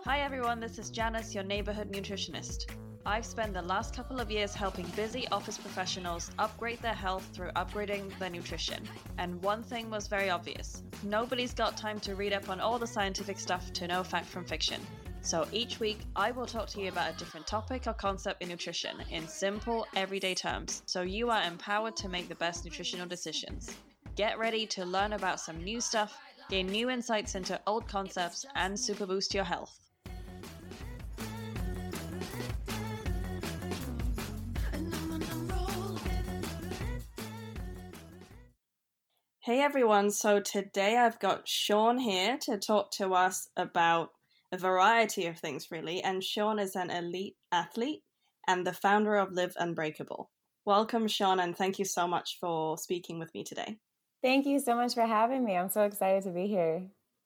Hi everyone, this is Janice, your neighborhood nutritionist. I've spent the last couple of years helping busy office professionals upgrade their health through upgrading their nutrition. And one thing was very obvious. Nobody's got time to read up on all the scientific stuff to know fact from fiction. So each week, I will talk to you about a different topic or concept in nutrition in simple, everyday terms, so you are empowered to make the best nutritional decisions. Get ready to learn about some new stuff, gain new insights into old concepts, and super boost your health. Hey everyone, so today I've got Sean here to talk to us about a variety of things really, and Sean is an elite athlete and the founder of Live Unbreakable. Welcome Sean, and thank you so much for speaking with me today. Thank you so much for having me. I'm so excited to be here.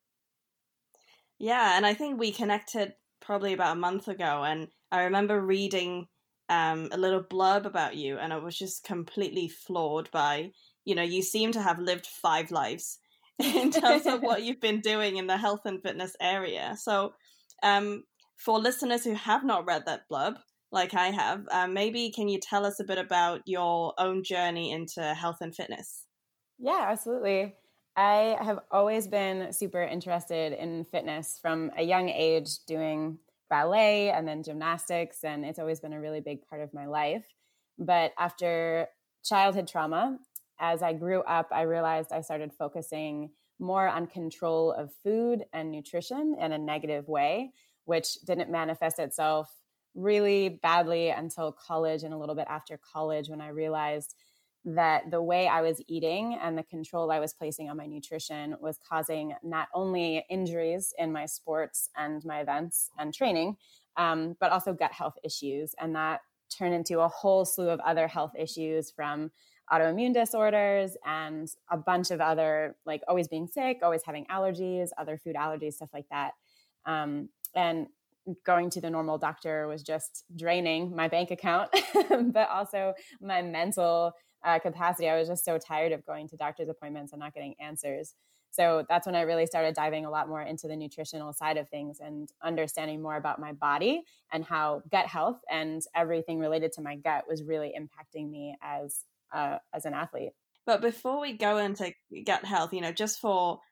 Yeah, and I think we connected probably about a month ago, and I remember reading a little blurb about you, and I was just completely floored by, you seem to have lived 5 lives in terms of what you've been doing in the health and fitness area. So for listeners who have not read that blurb, like I have, maybe can you tell us a bit about your own journey into health and fitness? Yeah, absolutely. I have always been super interested in fitness from a young age, doing ballet and then gymnastics, and it's always been a really big part of my life. But after childhood trauma, as I grew up, I realized I started focusing more on control of food and nutrition in a negative way, which didn't manifest itself really badly until college and a little bit after college, when I realized that the way I was eating and the control I was placing on my nutrition was causing not only injuries in my sports and my events and training, but also gut health issues. And that turned into a whole slew of other health issues, from autoimmune disorders and a bunch of other, like always being sick, always having allergies, other food allergies, stuff like that. And going to the normal doctor was just draining my bank account, but also my mental capacity. I was just so tired of going to doctor's appointments and not getting answers. So that's when I really started diving a lot more into the nutritional side of things and understanding more about my body and how gut health and everything related to my gut was really impacting me as an athlete. But before we go into gut health, just for,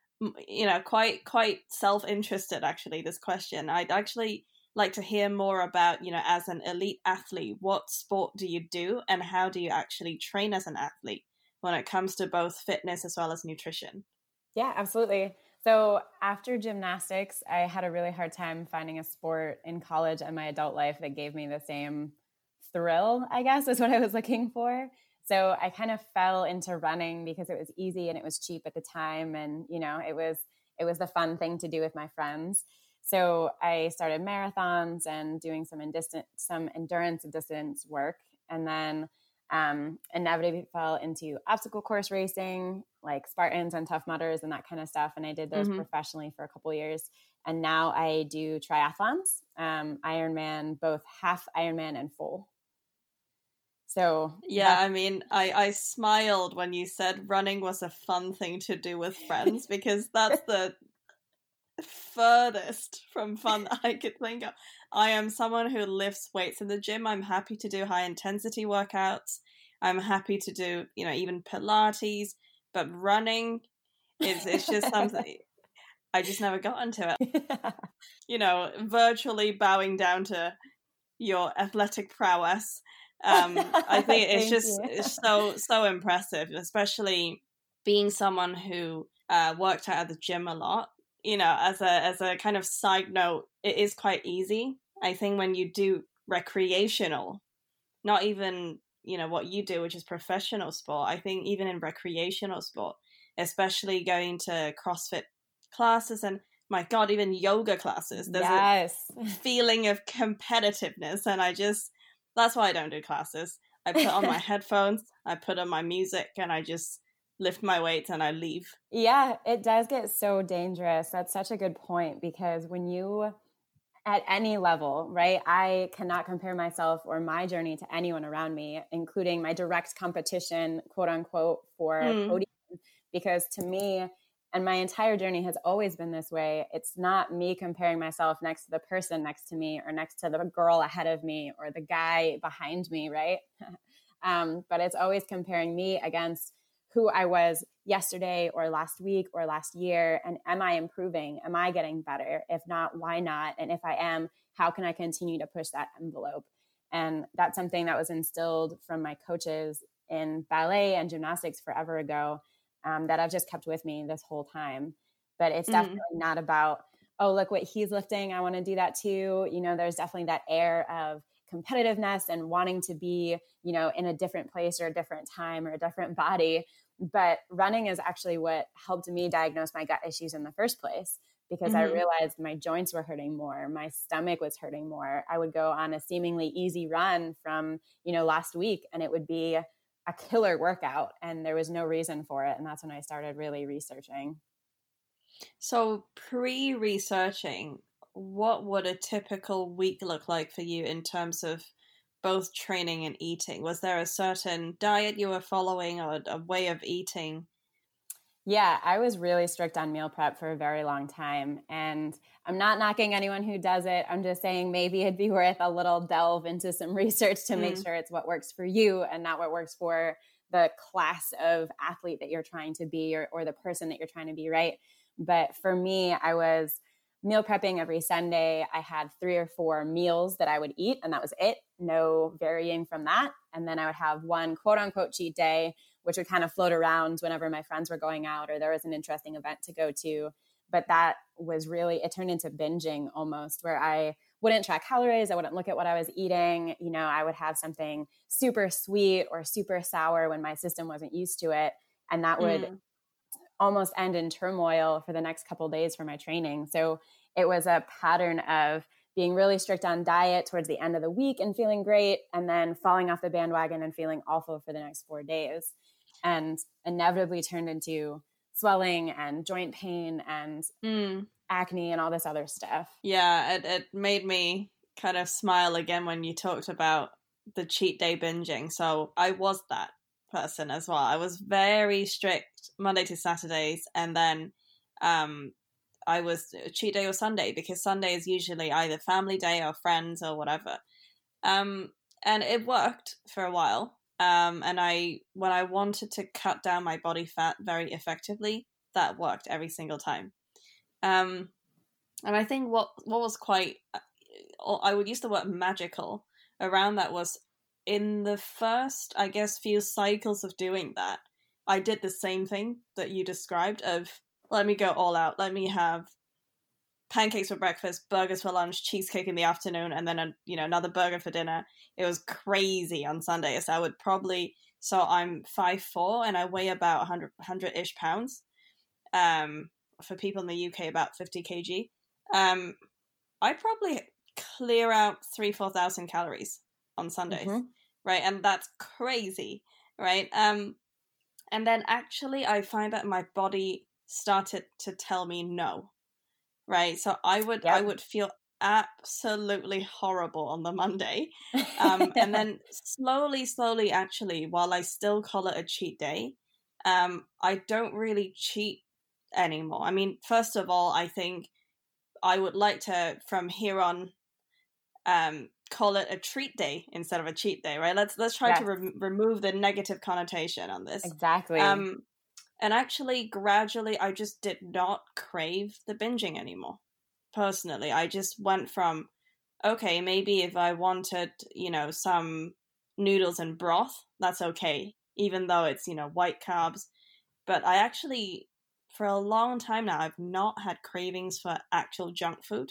quite self-interested, actually, this question, I'd actually like to hear more about, as an elite athlete, what sport do you do and how do you actually train as an athlete when it comes to both fitness as well as nutrition? Yeah, absolutely. So after gymnastics, I had a really hard time finding a sport in college and my adult life that gave me the same thrill, I guess, is what I was looking for. So I kind of fell into running because it was easy and it was cheap at the time. And, it was the fun thing to do with my friends. So I started marathons and doing some endurance and distance work. And then inevitably fell into obstacle course racing, like Spartans and Tough Mudders and that kind of stuff. And I did those professionally for a couple of years. And now I do triathlons, Ironman, both half Ironman and full. So yeah, I mean, I smiled when you said running was a fun thing to do with friends, because that's the furthest from fun that I could think of. I am someone who lifts weights in the gym. I'm happy to do high intensity workouts. I'm happy to do, even Pilates, but running it's just something I just never got into it. Virtually bowing down to your athletic prowess. I think it's so impressive, especially being someone who worked out at the gym a lot. As a kind of side note, it is quite easy. I think when you do recreational, not even, what you do, which is professional sport, I think even in recreational sport, especially going to CrossFit classes and, my God, even yoga classes, there's a feeling of competitiveness. And that's why I don't do classes. I put on my headphones, I put on my music, and I just lift my weights and I leave. Yeah, it does get so dangerous. That's such a good point, because when you, at any level, right, I cannot compare myself or my journey to anyone around me, including my direct competition, quote unquote, for podium, because to me, And my entire journey has always been this way. It's not me comparing myself next to the person next to me or next to the girl ahead of me or the guy behind me, right? But it's always comparing me against who I was yesterday or last week or last year. And am I improving? Am I getting better? If not, why not? And if I am, how can I continue to push that envelope? And that's something that was instilled from my coaches in ballet and gymnastics forever ago, that I've just kept with me this whole time. But it's definitely not about, oh, look what he's lifting, I want to do that too. You know, there's definitely that air of competitiveness and wanting to be, you know, in a different place or a different time or a different body. But running is actually what helped me diagnose my gut issues in the first place, because I realized my joints were hurting more. My stomach was hurting more. I would go on a seemingly easy run from, you know, last week, and it would be a killer workout, and there was no reason for it. And that's when I started really researching. So pre-researching, what would a typical week look like for you in terms of both training and eating? Was there a certain diet you were following or a way of eating? Yeah, I was really strict on meal prep for a very long time. And I'm not knocking anyone who does it. I'm just saying maybe it'd be worth a little delve into some research to make sure it's what works for you and not what works for the class of athlete that you're trying to be, or the person that you're trying to be, right? But for me, I was meal prepping every Sunday. I had 3 or 4 meals that I would eat, and that was it. No varying from that. And then I would have one quote unquote cheat day, which would kind of float around whenever my friends were going out or there was an interesting event to go to. But that was really, it turned into binging almost, where I wouldn't track calories. I wouldn't look at what I was eating. You know, I would have something super sweet or super sour when my system wasn't used to it. And that would almost end in turmoil for the next couple of days for my training. So it was a pattern of being really strict on diet towards the end of the week and feeling great, and then falling off the bandwagon and feeling awful for the next 4 days. And inevitably turned into swelling and joint pain and acne and all this other stuff. Yeah, it made me kind of smile again when you talked about the cheat day binging. So I was that person as well. I was very strict Monday to Saturdays, and then I was cheat day or Sunday, because Sunday is usually either family day or friends or whatever. And it worked for a while. And when I wanted to cut down my body fat very effectively, that worked every single time. And I think what was quite, I would use the word magical around that, was in the first, I guess, few cycles of doing that, I did the same thing that you described of, let me go all out. Let me have pancakes for breakfast, burgers for lunch, cheesecake in the afternoon, and then another burger for dinner. It was crazy on Sundays. I would probably, so I'm 5'4" and I weigh about 100-ish pounds. For people in the UK, about 50 kg. I probably clear out 3,000-4,000 calories on Sundays, right? And that's crazy, right? And then actually I find that my body started to tell me no. Right. So I would feel absolutely horrible on the Monday. And then slowly, actually, while I still call it a cheat day, I don't really cheat anymore. I mean, first of all, I think I would like to, from here on, call it a treat day instead of a cheat day, right? Let's try to remove the negative connotation on this. Exactly. And actually, gradually, I just did not crave the binging anymore. Personally, I just went from, okay, maybe if I wanted, some noodles and broth, that's okay, even though it's, white carbs. But I actually, for a long time now, I've not had cravings for actual junk food.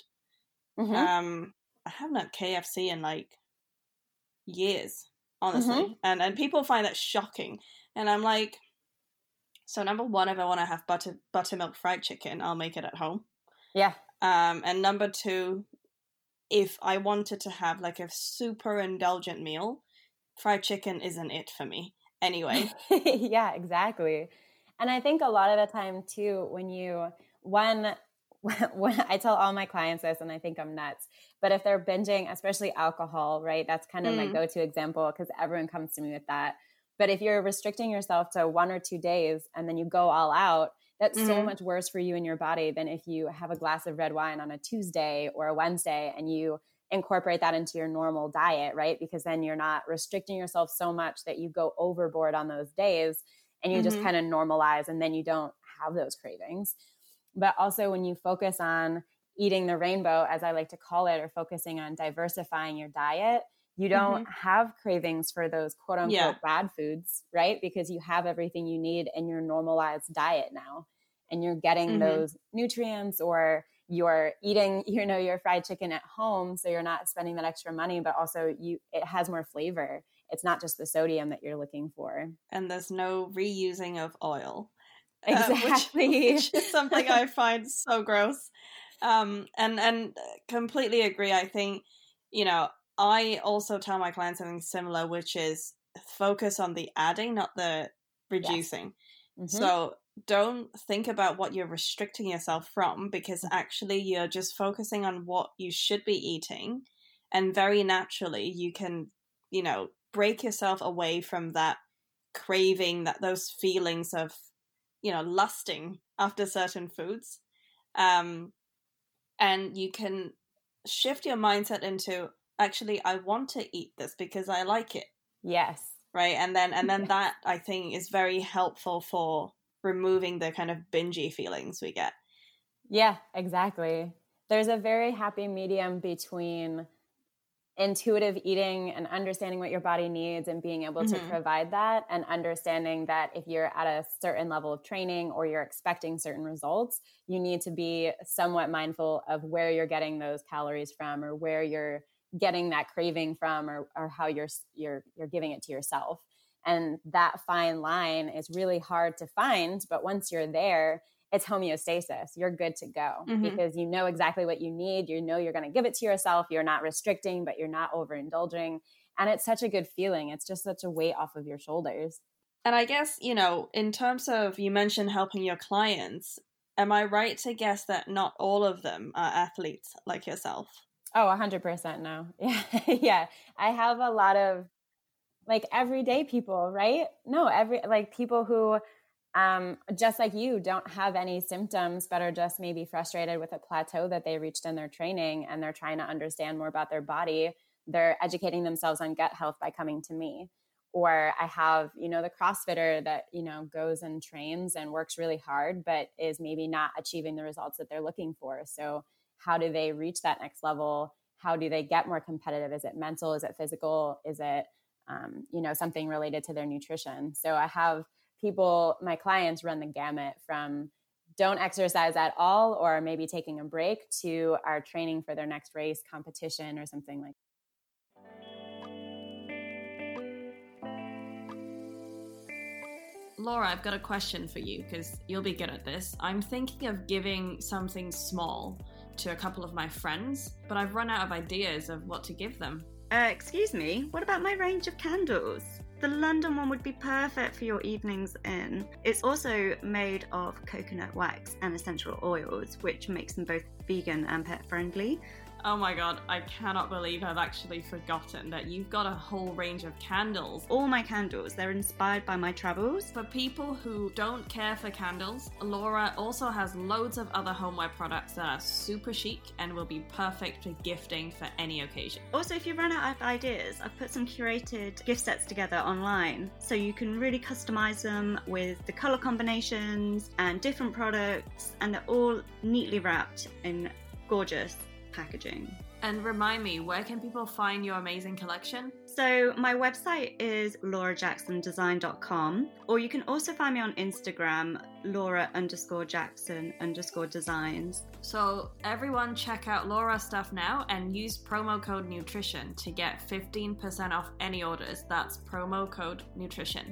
I haven't had KFC in like years, honestly. And people find that shocking. And I'm like, so number one, if I want to have buttermilk fried chicken, I'll make it at home. Yeah. And number two, if I wanted to have like a super indulgent meal, fried chicken isn't it for me anyway. Yeah, exactly. And I think a lot of the time too, when I tell all my clients this, and I think I'm nuts, but if they're binging, especially alcohol, right? That's kind of my go-to example, because everyone comes to me with that. But if you're restricting yourself to 1 or 2 days and then you go all out, that's so much worse for you and your body than if you have a glass of red wine on a Tuesday or a Wednesday and you incorporate that into your normal diet, right? Because then you're not restricting yourself so much that you go overboard on those days and you just kind of normalize, and then you don't have those cravings. But also when you focus on eating the rainbow, as I like to call it, or focusing on diversifying your diet, you don't have cravings for those quote unquote bad foods, right? Because you have everything you need in your normalized diet now, and you're getting those nutrients, or you're eating, your fried chicken at home. So you're not spending that extra money, but also it has more flavor. It's not just the sodium that you're looking for. And there's no reusing of oil. Exactly. Which is something I find so gross. And completely agree. I think, I also tell my clients something similar, which is focus on the adding, not the reducing. Yes. So don't think about what you're restricting yourself from, because actually you're just focusing on what you should be eating. And very naturally you can, break yourself away from that craving, those feelings of, lusting after certain foods. And you can shift your mindset into, actually, I want to eat this because I like it. Yes. Right. And then that, I think, is very helpful for removing the kind of bingey feelings we get. Yeah, exactly. There's a very happy medium between intuitive eating and understanding what your body needs and being able to provide that, and understanding that if you're at a certain level of training or you're expecting certain results, you need to be somewhat mindful of where you're getting those calories from, or where you're getting that craving from, or how you're giving it to yourself. And that fine line is really hard to find, but once you're there, it's homeostasis. You're good to go because you know exactly what you need. You know you're going to give it to yourself. You're not restricting, but you're not overindulging. And it's such a good feeling. It's just such a weight off of your shoulders. And I guess, in terms of, you mentioned helping your clients, am I right to guess that not all of them are athletes like yourself? Oh, 100% no. Yeah. Yeah. I have a lot of everyday people, right? No, people who, just like you, don't have any symptoms, but are just maybe frustrated with a plateau that they reached in their training, and they're trying to understand more about their body. They're educating themselves on gut health by coming to me. Or I have, the CrossFitter that, goes and trains and works really hard, but is maybe not achieving the results that they're looking for. So how do they reach that next level? How do they get more competitive? Is it mental? Is it physical? Is it, something related to their nutrition? So I have my clients run the gamut from don't exercise at all, or maybe taking a break, to are training for their next race, competition, or something like that. Laura, I've got a question for you because you'll be good at this. I'm thinking of giving something small to a couple of my friends, but I've run out of ideas of what to give them. Excuse me, what about my range of candles? The London one would be perfect for your evenings in. It's also made of coconut wax and essential oils, which makes them both vegan and pet friendly. Oh my god, I cannot believe I've actually forgotten that you've got a whole range of candles. All my candles, they're inspired by my travels. For people who don't care for candles, Laura also has loads of other homeware products that are super chic and will be perfect for gifting for any occasion. Also, if you run out of ideas, I've put some curated gift sets together online, so you can really customize them with the color combinations and different products, and they're all neatly wrapped in gorgeous packaging. And remind me, where can people find your amazing collection? So my website is laurajacksondesign.com, or you can also find me on Instagram, Laura_Jackson_designs. So everyone check out Laura's stuff now and use promo code nutrition to get 15% off any orders. That's promo code nutrition.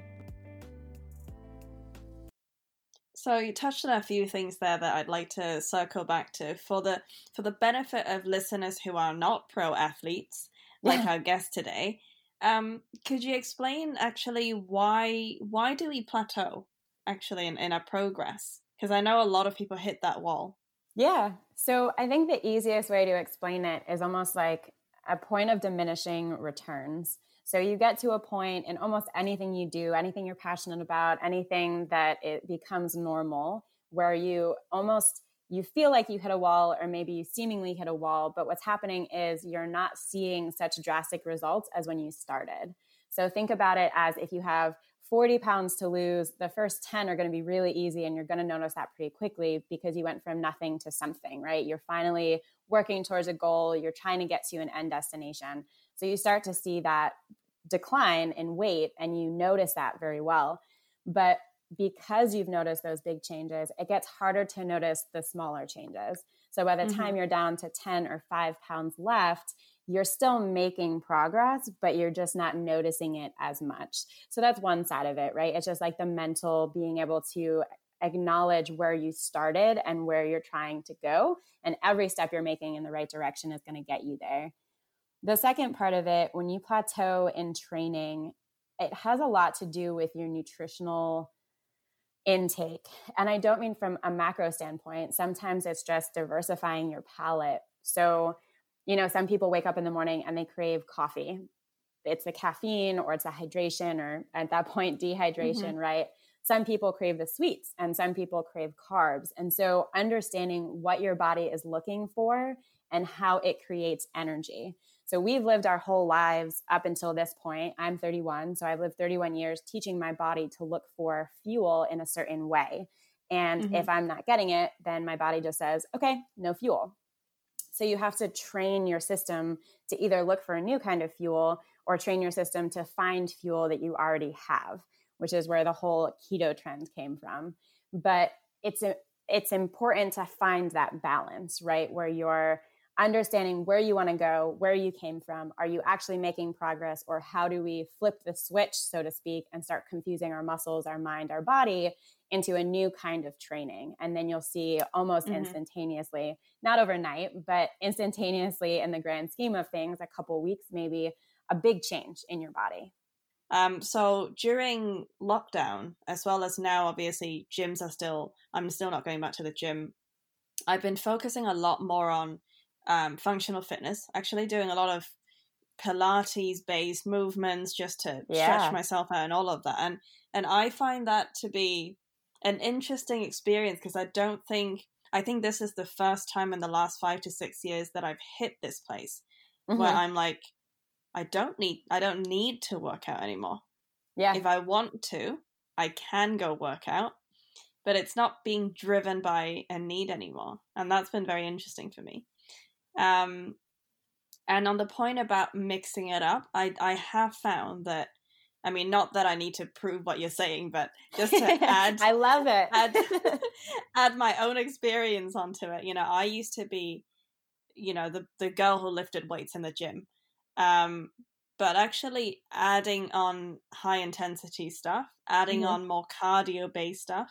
So you touched on a few things there that I'd like to circle back to for the benefit of listeners who are not pro athletes, like our guest today. Could you explain actually why do we plateau actually in our progress? Because I know a lot of people hit that wall. Yeah. So I think the easiest way to explain it is almost like a point of diminishing returns. So you get to a point in almost anything you do, anything you're passionate about, anything that it becomes normal, where you feel like you hit a wall, or maybe you seemingly hit a wall, but what's happening is you're not seeing such drastic results as when you started. So think about it as if you have 40 pounds to lose, the first 10 are going to be really easy, and you're going to notice that pretty quickly because you went from nothing to something, right? You're finally working towards a goal. You're trying to get to an end destination. So you start to see that decline in weight, and you notice that very well. But because you've noticed those big changes, it gets harder to notice the smaller changes. So by the time you're down to 10 or 5 pounds left, you're still making progress, but you're just not noticing it as much. So that's one side of it, right? It's just like the mental being able to acknowledge where you started and where you're trying to go. And every step you're making in the right direction is going to get you there. The second part of it, when you plateau in training, it has a lot to do with your nutritional intake. And I don't mean from a macro standpoint. Sometimes it's just diversifying your palate. So, some people wake up in the morning and they crave coffee. It's the caffeine, or it's the hydration, or at that point, dehydration, right? Some people crave the sweets, and some people crave carbs. And so understanding what your body is looking for and how it creates energy. So we've lived our whole lives up until this point. I'm 31. So I've lived 31 years teaching my body to look for fuel in a certain way. And if I'm not getting it, then my body just says, okay, no fuel. So you have to train your system to either look for a new kind of fuel, or train your system to find fuel that you already have, which is where the whole keto trend came from. But it's important to find that balance, right? Where you're understanding where you want to go, where you came from. Are you actually making progress, or how do we flip the switch, so to speak, and start confusing our muscles, our mind, our body into a new kind of training? And then you'll see almost instantaneously, not overnight, but instantaneously in the grand scheme of things, a couple weeks, maybe, a big change in your body. So during lockdown, as well as now, obviously I'm still not going back to the gym. I've been focusing a lot more on functional fitness, actually doing a lot of Pilates based movements just to stretch myself out and all of that. And I find that to be an interesting experience, because I think this is the first time in the last 5 to 6 years that I've hit this place where I'm like, I don't need to work out anymore. Yeah. If I want to, I can go work out, but it's not being driven by a need anymore. And that's been very interesting for me. And on the point about mixing it up, I have found that, I mean, not that I need to prove what you're saying, but just to add, I love it. add my own experience onto it. I used to be, the girl who lifted weights in the gym. But actually adding on high intensity stuff, adding on more cardio based stuff,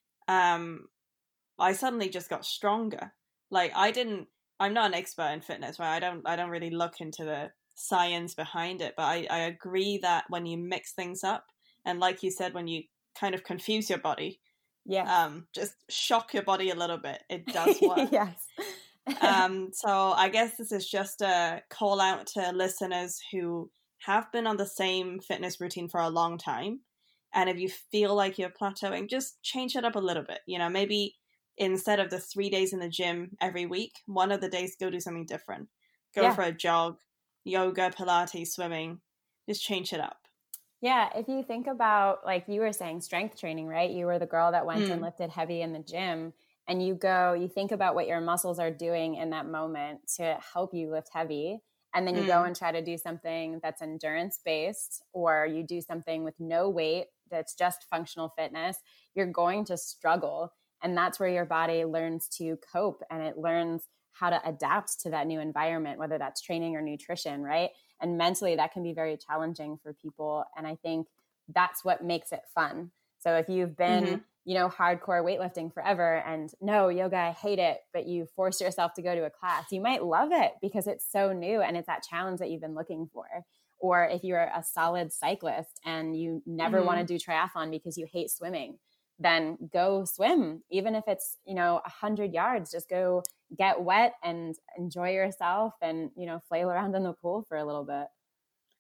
I suddenly just got stronger. Like I'm not an expert in fitness, right? I don't really look into the science behind it, but I agree that when you mix things up, and like you said, when you kind of confuse your body, just shock your body a little bit, it does work. Yes. So I guess this is just a call out to listeners who have been on the same fitness routine for a long time. And if you feel like you're plateauing, just change it up a little bit. Maybe instead of the 3 days in the gym every week, one of the days go do something different. Go for a jog, yoga, Pilates, swimming. Just change it up. Yeah. If you think about, like you were saying, strength training, right? You were the girl that went and lifted heavy in the gym. And you think about what your muscles are doing in that moment to help you lift heavy. And then you go and try to do something that's endurance based, or you do something with no weight that's just functional fitness, you're going to struggle. And that's where your body learns to cope, and it learns how to adapt to that new environment, whether that's training or nutrition, right? And mentally, that can be very challenging for people. And I think that's what makes it fun. So if you've been, hardcore weightlifting forever and no, yoga, I hate it, but you force yourself to go to a class, you might love it because it's so new and it's that challenge that you've been looking for. Or if you're a solid cyclist and you never want to do triathlon because you hate swimming, then go swim. Even if it's, 100 yards, just go get wet and enjoy yourself and, flail around in the pool for a little bit.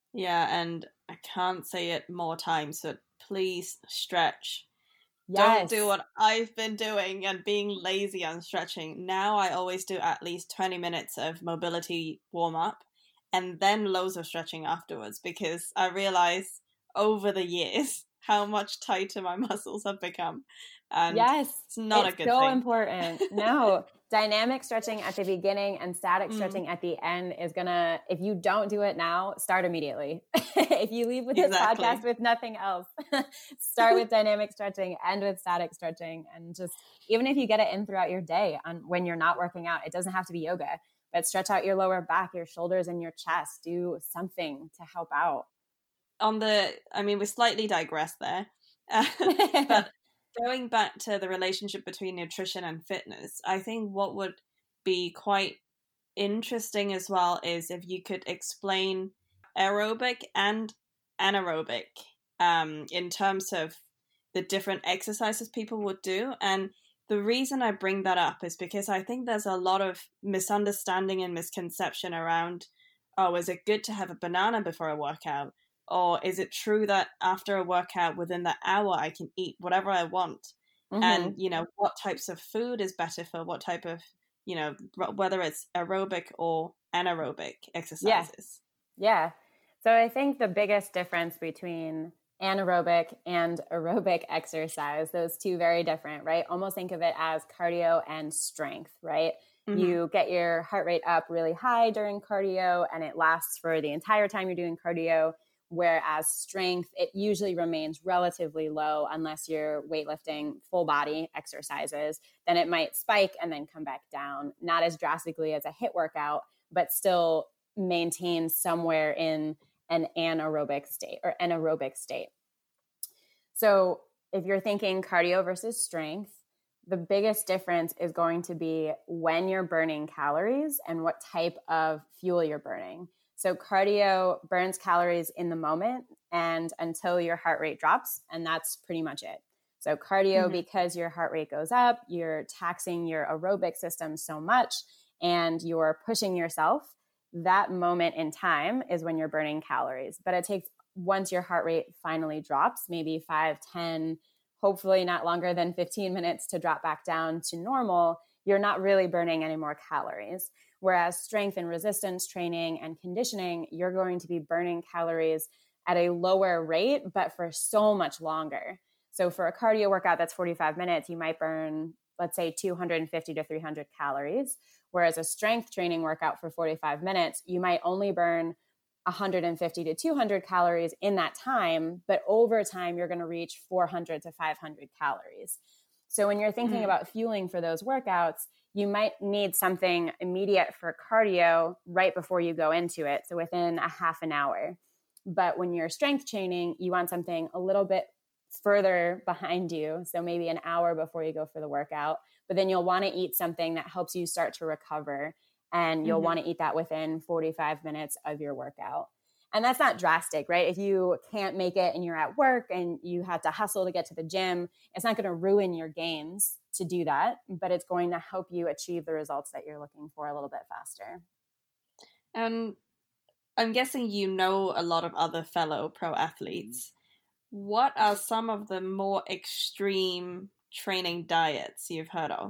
Yeah, and I can't say it more times, but please stretch. Don't Yes. do what I've been doing and being lazy on stretching. Now I always do at least 20 minutes of mobility warm up and then loads of stretching afterwards, because I realize over the years how much tighter my muscles have become. And Yes, it's not a it's good so thing. important. No, dynamic stretching at the beginning and static stretching at the end is gonna, if you don't do it now, start immediately. If you leave with this Exactly. podcast with nothing else, start with dynamic stretching, end with static stretching. And just, even if you get it in throughout your day on when you're not working out, it doesn't have to be yoga, but stretch out your lower back, your shoulders, and your chest. Do something to help out. We slightly digress there. But going back to the relationship between nutrition and fitness, I think what would be quite interesting as well is if you could explain aerobic and anaerobic in terms of the different exercises people would do. And the reason I bring that up is because I think there's a lot of misunderstanding and misconception around, oh, is it good to have a banana before a workout? Or is it true that after a workout, within the hour, I can eat whatever I want? And, what types of food is better for what type of, whether it's aerobic or anaerobic exercises? Yeah. So I think the biggest difference between anaerobic and aerobic exercise, those two very different, right? Almost think of it as cardio and strength, right? Mm-hmm. You get your heart rate up really high during cardio and it lasts for the entire time you're doing cardio. Whereas strength, it usually remains relatively low unless you're weightlifting full body exercises. Then it might spike and then come back down, not as drastically as a HIIT workout, but still maintain somewhere in an anaerobic state or anaerobic state. So if you're thinking cardio versus strength, the biggest difference is going to be when you're burning calories and what type of fuel you're burning. So cardio burns calories in the moment and until your heart rate drops, and that's pretty much it. So cardio, because your heart rate goes up, you're taxing your aerobic system so much and you're pushing yourself. That moment in time is when you're burning calories. But it takes, once your heart rate finally drops, maybe 5, 10, hopefully not longer than 15 minutes to drop back down to normal, you're not really burning any more calories. Whereas strength and resistance training and conditioning, you're going to be burning calories at a lower rate, but for so much longer. So for a cardio workout that's 45 minutes, you might burn, let's say, 250 to 300 calories. Whereas a strength training workout for 45 minutes, you might only burn 150 to 200 calories in that time, but over time, you're going to reach 400 to 500 calories. So when you're thinking about fueling for those workouts, you might need something immediate for cardio right before you go into it. So within a half an hour. But when you're strength training, you want something a little bit further behind you. So maybe an hour before you go for the workout, but then you'll want to eat something that helps you start to recover. And you'll want to eat that within 45 minutes of your workout. And that's not drastic, right? If you can't make it and you're at work and you have to hustle to get to the gym, it's not going to ruin your gains to do that, but it's going to help you achieve the results that you're looking for a little bit faster. And I'm guessing you know a lot of other fellow pro athletes. What are some of the more extreme training diets you've heard of?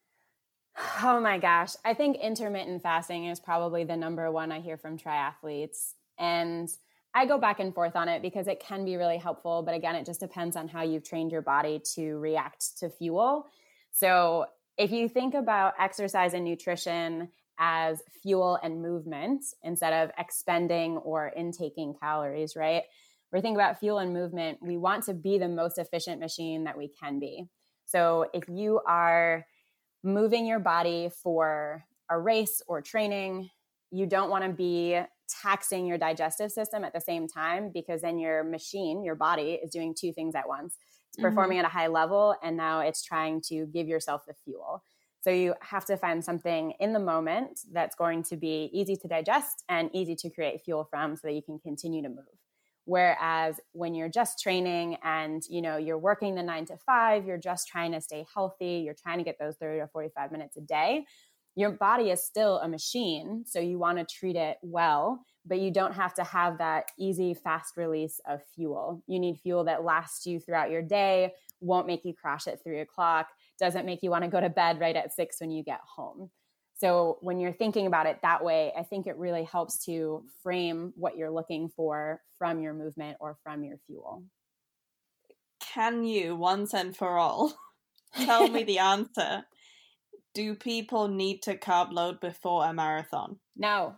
Oh my gosh. I think intermittent fasting is probably the number one I hear from triathletes. And I go back and forth on it because it can be really helpful. But again, it just depends on how you've trained your body to react to fuel. So if you think about exercise and nutrition as fuel and movement instead of expending or intaking calories, right? We're thinking about fuel and movement. We want to be the most efficient machine that we can be. So if you are moving your body for a race or training, you don't want to be taxing your digestive system at the same time, because then your machine, your body, is doing two things at once. It's performing at a high level, and now it's trying to give yourself the fuel. So you have to find something in the moment that's going to be easy to digest and easy to create fuel from so that you can continue to move. Whereas when you're just training and, you're working the 9 to 5, you're just trying to stay healthy, you're trying to get those 30 or 45 minutes a day, Your body is still a machine, so you want to treat it well, but you don't have to have that easy, fast release of fuel. You need fuel that lasts you throughout your day, won't make you crash at 3:00, doesn't make you want to go to bed right at 6 when you get home. So when you're thinking about it that way, I think it really helps to frame what you're looking for from your movement or from your fuel. Can you, once and for all, tell me the answer? Do people need to carb load before a marathon? No.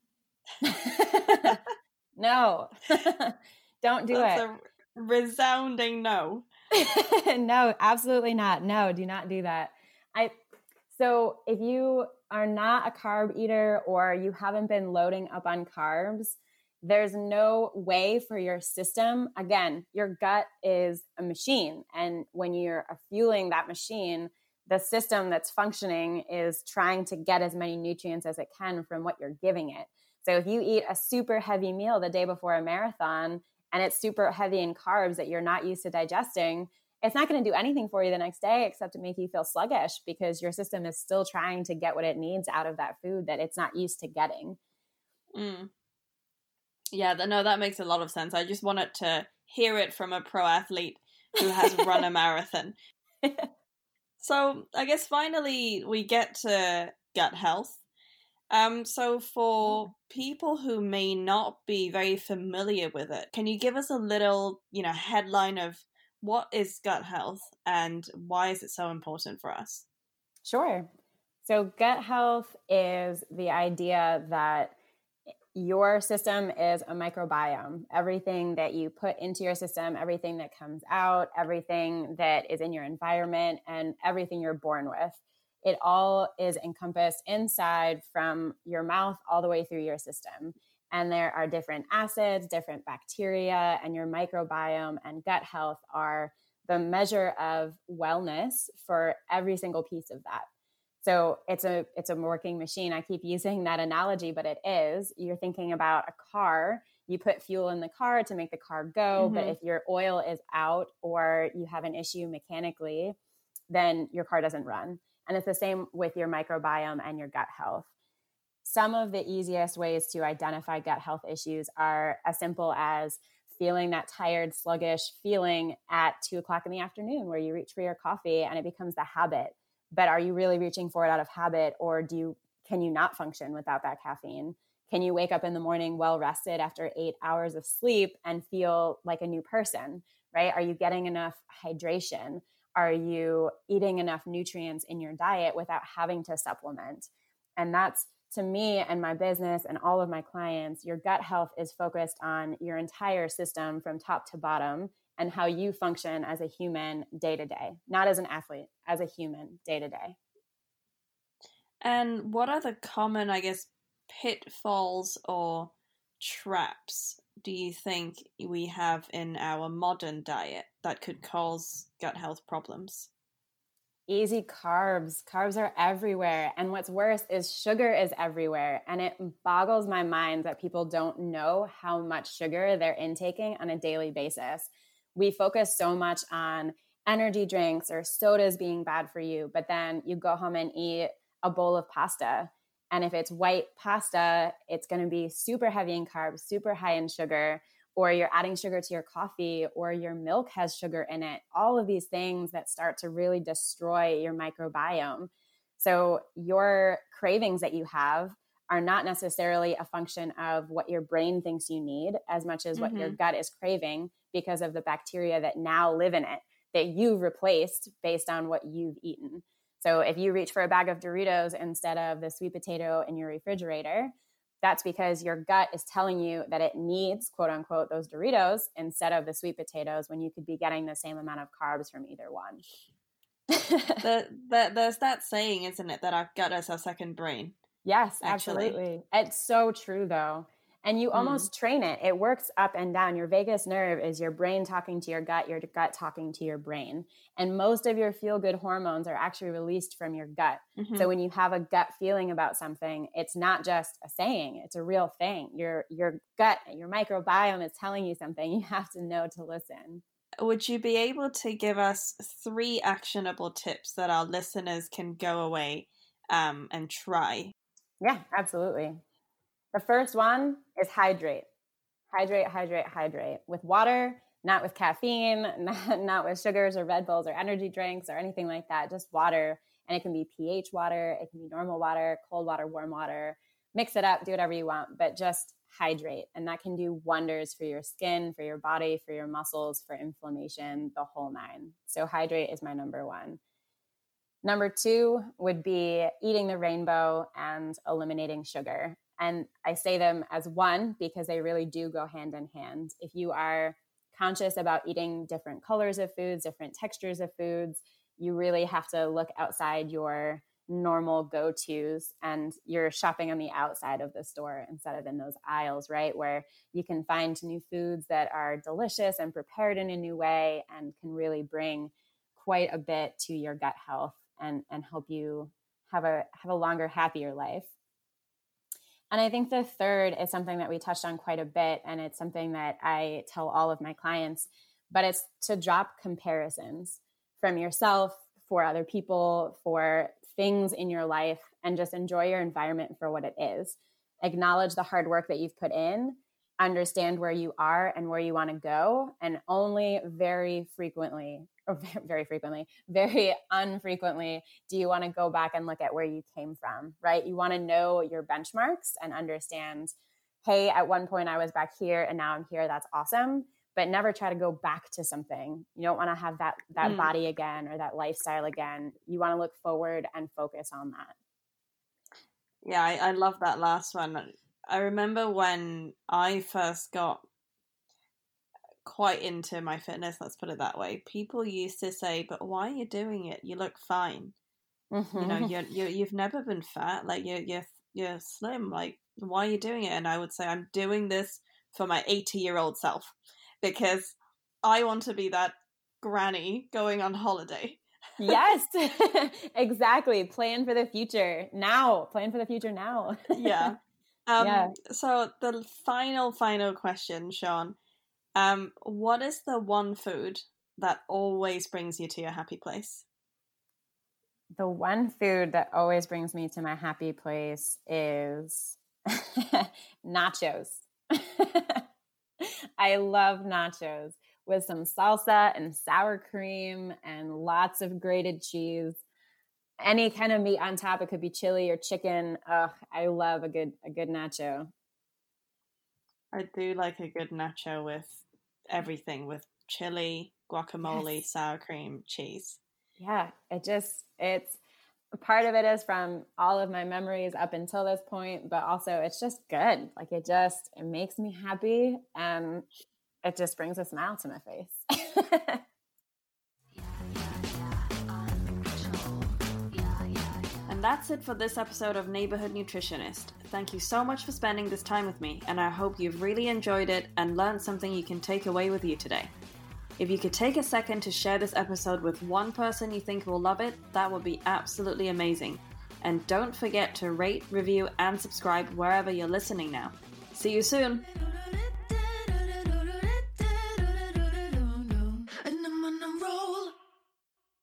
No. Don't do That's it. a resounding no. No, absolutely not. No, do not do that. So if you are not a carb eater or you haven't been loading up on carbs, there's no way for your system. Again, your gut is a machine. And when you're fueling that machine, the system that's functioning is trying to get as many nutrients as it can from what you're giving it. So if you eat a super heavy meal the day before a marathon and it's super heavy in carbs that you're not used to digesting, it's not going to do anything for you the next day except to make you feel sluggish because your system is still trying to get what it needs out of that food that it's not used to getting. Yeah, no, that makes a lot of sense. I just wanted to hear it from a pro athlete who has run a marathon. So I guess finally we get to gut health. So for people who may not be very familiar with it, can you give us a little, headline of what is gut health and why is it so important for us? Sure. So gut health is the idea that your system is a microbiome. Everything that you put into your system, everything that comes out, everything that is in your environment, and everything you're born with, it all is encompassed inside from your mouth all the way through your system. And there are different acids, different bacteria, and your microbiome and gut health are the measure of wellness for every single piece of that. So it's a working machine. I keep using that analogy, but it is. You're thinking about a car. You put fuel in the car to make the car go, but if your oil is out or you have an issue mechanically, then your car doesn't run. And it's the same with your microbiome and your gut health. Some of the easiest ways to identify gut health issues are as simple as feeling that tired, sluggish feeling at 2:00 in the afternoon where you reach for your coffee and it becomes the habit. But are you really reaching for it out of habit, or can you not function without that caffeine? Can you wake up in the morning well rested after 8 hours of sleep and feel like a new person, right? Are you getting enough hydration? Are you eating enough nutrients in your diet without having to supplement? And that's, to me and my business and all of my clients, your gut health is focused on your entire system from top to bottom and how you function as a human day to day, not as an athlete, as a human day to day. And what are the common, pitfalls or traps do you think we have in our modern diet that could cause gut health problems? Easy carbs. Carbs are everywhere. And what's worse is sugar is everywhere. And it boggles my mind that people don't know how much sugar they're intaking on a daily basis. We focus so much on energy drinks or sodas being bad for you, but then you go home and eat a bowl of pasta. And if it's white pasta, it's going to be super heavy in carbs, super high in sugar, or you're adding sugar to your coffee, or your milk has sugar in it. All of these things that start to really destroy your microbiome. So your cravings that you have are not necessarily a function of what your brain thinks you need as much as what your gut is craving because of the bacteria that now live in it that you've replaced based on what you've eaten. So if you reach for a bag of Doritos instead of the sweet potato in your refrigerator, that's because your gut is telling you that it needs, quote unquote, those Doritos instead of the sweet potatoes when you could be getting the same amount of carbs from either one. There's that saying, isn't it, that our gut is our second brain? Yes, actually. Absolutely. It's so true, though. And you almost train it. It works up and down. Your vagus nerve is your brain talking to your gut talking to your brain. And most of your feel-good hormones are actually released from your gut. So when you have a gut feeling about something, it's not just a saying, it's a real thing. Your gut, your microbiome is telling you something. You have to know to listen. Would you be able to give us 3 actionable tips that our listeners can go away and try? Yeah, absolutely. The first one is hydrate. Hydrate, hydrate, hydrate with water, not with caffeine, not with sugars or Red Bulls or energy drinks or anything like that, just water. And it can be pH water, it can be normal water, cold water, warm water. Mix it up, do whatever you want, but just hydrate. And that can do wonders for your skin, for your body, for your muscles, for inflammation, the whole nine. So hydrate is my number one. Number two would be eating the rainbow and eliminating sugar. And I say them as one because they really do go hand in hand. If you are conscious about eating different colors of foods, different textures of foods, you really have to look outside your normal go-tos, and you're shopping on the outside of the store instead of in those aisles, right? Where you can find new foods that are delicious and prepared in a new way and can really bring quite a bit to your gut health and help you have a longer, happier life. And I think the third is something that we touched on quite a bit, and it's something that I tell all of my clients, but it's to drop comparisons from yourself, for other people, for things in your life, and just enjoy your environment for what it is. Acknowledge the hard work that you've put in, understand where you are and where you want to go, and only very unfrequently do you want to go back and look at where you came from, right? You want to know your benchmarks and understand, hey, at one point I was back here and now I'm here. That's awesome. But never try to go back to something. You don't want to have that body again or that lifestyle again. You want to look forward and focus on that. Yeah, I love that last one. I remember when I first got quite into my fitness, let's put it that way, people used to say, but why are you doing it? You look fine. Mm-hmm. You know, you've never been fat. Like you're slim. Like, why are you doing it? And I would say, I'm doing this for my 80-year-old self, because I want to be that granny going on holiday. Yes, exactly. Plan for the future now. Plan for the future now. Yeah. So the final question, Sean. What is the one food that always brings you to your happy place? The one food that always brings me to my happy place is nachos. I love nachos with some salsa and sour cream and lots of grated cheese. Any kind of meat on top. It could be chili or chicken. I love a good nacho. I do like a good nacho with everything, with chili, guacamole, yes, sour cream, cheese. Yeah, it's part of it is from all of my memories up until this point, but also it's just good. Like it makes me happy and it just brings a smile to my face. And that's it for this episode of Neighborhood Nutritionist. Thank you so much for spending this time with me, and I hope you've really enjoyed it and learned something you can take away with you today. If you could take a second to share this episode with one person you think will love it, that would be absolutely amazing. And don't forget to rate, review, and subscribe wherever you're listening now. See you soon!